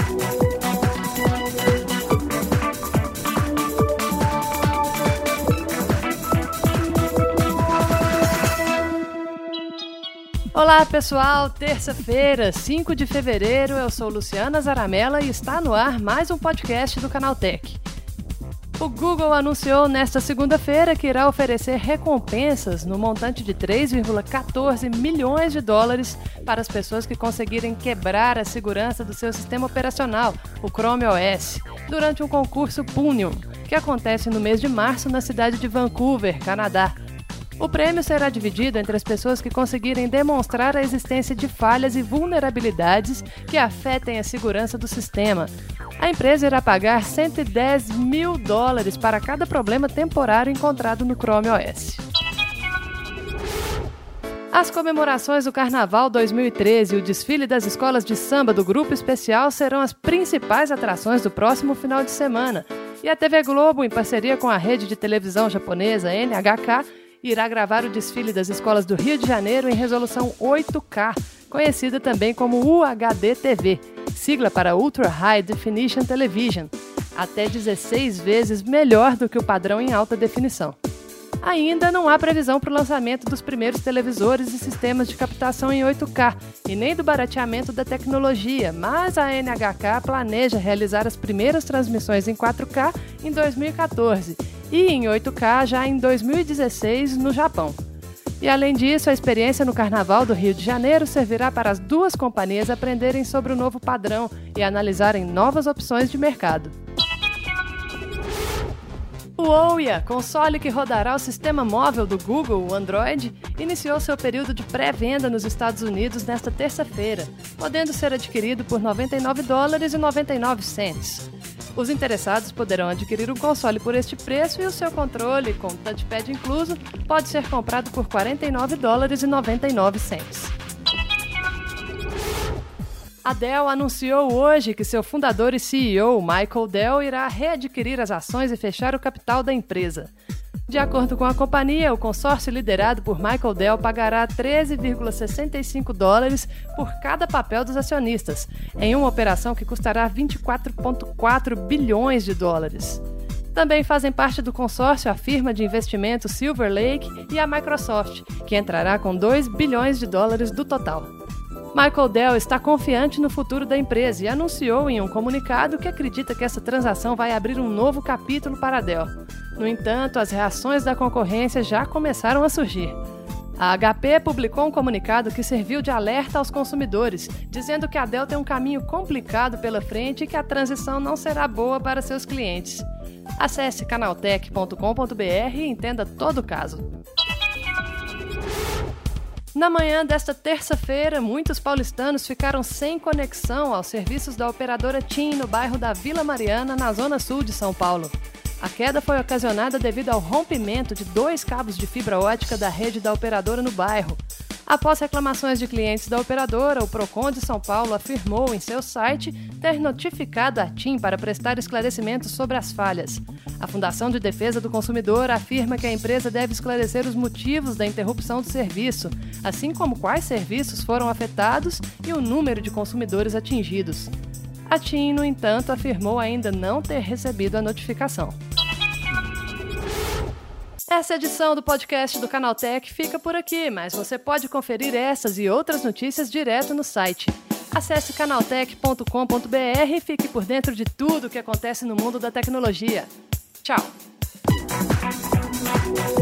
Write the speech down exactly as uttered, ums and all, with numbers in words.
Olá pessoal, terça-feira, cinco de fevereiro, eu sou Luciana Zaramella e está no ar mais um podcast do Canaltech. O Google anunciou nesta segunda-feira que irá oferecer recompensas no montante de três vírgula quatorze milhões de dólares para as pessoas que conseguirem quebrar a segurança do seu sistema operacional, o Chrome O S, durante um concurso Punium, que acontece no mês de março na cidade de Vancouver, Canadá. O prêmio será dividido entre as pessoas que conseguirem demonstrar a existência de falhas e vulnerabilidades que afetem a segurança do sistema. A empresa irá pagar cento e dez mil dólares para cada problema temporário encontrado no Chrome O S. As comemorações do Carnaval dois mil e treze e o desfile das escolas de samba do Grupo Especial serão as principais atrações do próximo final de semana. E a T V Globo, em parceria com a rede de televisão japonesa N H K, irá gravar o desfile das escolas do Rio de Janeiro em resolução oito K, conhecida também como U H D T V, sigla para Ultra High Definition Television, até dezesseis vezes melhor do que o padrão em alta definição. Ainda não há previsão para o lançamento dos primeiros televisores e sistemas de captação em oito K, e nem do barateamento da tecnologia, mas a N H K planeja realizar as primeiras transmissões em quatro K em dois mil e quatorze, e em oito K já em dois mil e dezesseis no Japão. E além disso, a experiência no Carnaval do Rio de Janeiro servirá para as duas companhias aprenderem sobre o novo padrão e analisarem novas opções de mercado. O Ouya, console que rodará o sistema móvel do Google, o Android, iniciou seu período de pré-venda nos Estados Unidos nesta terça-feira, podendo ser adquirido por noventa e nove dólares e noventa e nove centavos. Os interessados poderão adquirir o console por este preço e o seu controle, com touchpad incluso, pode ser comprado por quarenta e nove dólares e noventa e nove centavos. A Dell anunciou hoje que seu fundador e C E O, Michael Dell, irá readquirir as ações e fechar o capital da empresa. De acordo com a companhia, o consórcio liderado por Michael Dell pagará treze vírgula sessenta e cinco dólares por cada papel dos acionistas, em uma operação que custará vinte e quatro vírgula quatro bilhões de dólares. Também fazem parte do consórcio a firma de investimento Silver Lake e a Microsoft, que entrará com dois bilhões de dólares do total. Michael Dell está confiante no futuro da empresa e anunciou em um comunicado que acredita que essa transação vai abrir um novo capítulo para a Dell. No entanto, as reações da concorrência já começaram a surgir. A H P publicou um comunicado que serviu de alerta aos consumidores, dizendo que a Dell tem um caminho complicado pela frente e que a transição não será boa para seus clientes. Acesse canaltech ponto com ponto b r e entenda todo o caso. Na manhã desta terça-feira, muitos paulistanos ficaram sem conexão aos serviços da operadora TIM no bairro da Vila Mariana, na zona sul de São Paulo. A queda foi ocasionada devido ao rompimento de dois cabos de fibra ótica da rede da operadora no bairro. Após reclamações de clientes da operadora, o Procon de São Paulo afirmou em seu site ter notificado a TIM para prestar esclarecimentos sobre as falhas. A Fundação de Defesa do Consumidor afirma que a empresa deve esclarecer os motivos da interrupção do serviço, assim como quais serviços foram afetados e o número de consumidores atingidos. A TIM, no entanto, afirmou ainda não ter recebido a notificação. Essa edição do podcast do Canaltech fica por aqui, mas você pode conferir essas e outras notícias direto no site. Acesse canaltech ponto com ponto b r e fique por dentro de tudo o que acontece no mundo da tecnologia. Tchau!